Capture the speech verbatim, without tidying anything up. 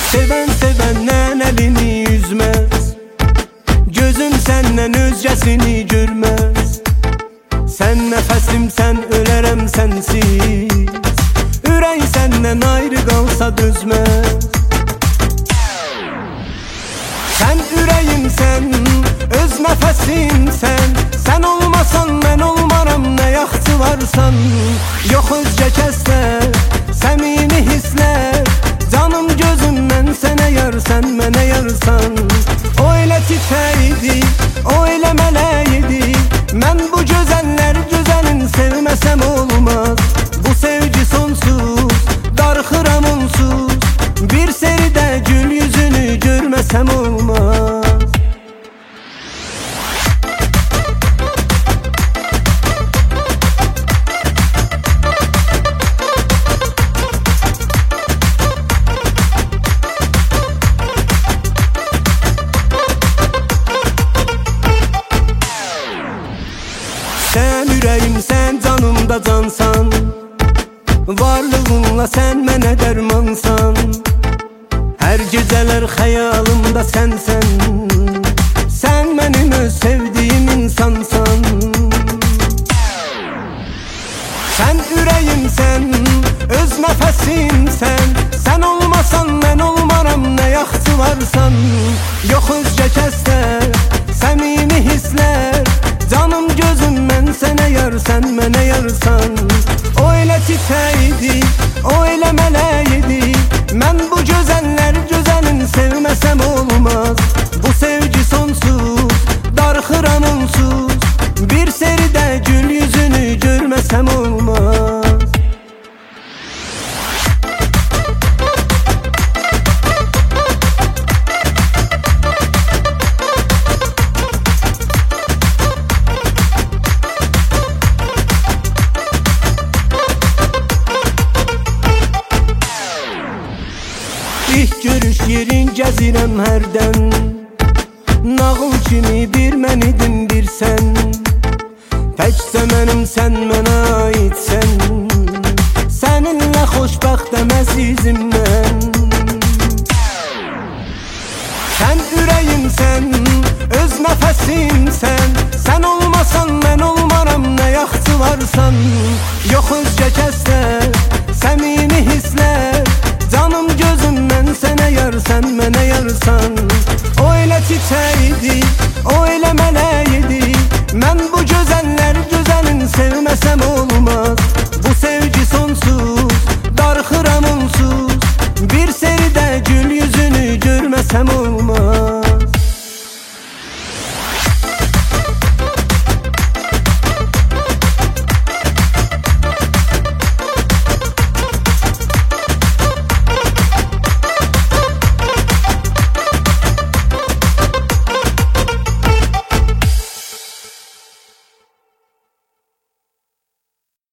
Seven sevenden elini yüzmez, gözüm senden özcəsini görmez. Sen nefesimsen ölərəm sensiz, ürək senden ayrı qalsa dözmez. Sen ürəyimsən, öz nəfəsimsən, sen olmasan ben olmaram, nə yaxçı varsan. Yox özcə kəslər, səmimi hisslər, canım gözüm mən sənə yar, sən mənə yarsan. O elə çiçək idi, o elə mələk idi, mən bu gözəllər gözəlin sevməsəm olmaz. Bu sevgi sonsuz, darxıram onsuz, bir seridə gül yüzünü görməsəm olmaz. Sen ürəyim, sen canımda cansan, varlığınla sen mənə dərmansan. Hər gecələr xəyalımda sənsən, sen mənim öz sevdiyim insansan. Sen ürəyimsən, öz nəfəsimsən, sen olmasan mən olmaram, nə yaxçı varsan. Yox özcə kəslər, səmimi hisslər, canım gözüm mən sənə yar, sən mənə yarsan. O elə çiçək idi, o elə mələk idi, mən bu gözəllər gözəlin sevməsəm olmaz. Bu sevgi sonsuz, darxıram onsuz, bir seridə gül yüzünü görməsəm olmaz. İlk görüş yerin gəzirəm hərdən, nağıl kimi bir mən idim bir sən. Təkcə mənim sən mənə aidsən, səninlə xoşbəxtəm əzizim mən. Sən ürəyimsən, öz nəfəsimsən, sən olmasan mən olmaram, nə yaxçı varsan. Yox özcə kəslər, səmimi hisslər, canım gözüm mən sənə yar, sən mənə yarsan. O elə çiçək idi, o elə mələk idi, mən bu gözəllər gözəlin sevməsəm olmaz.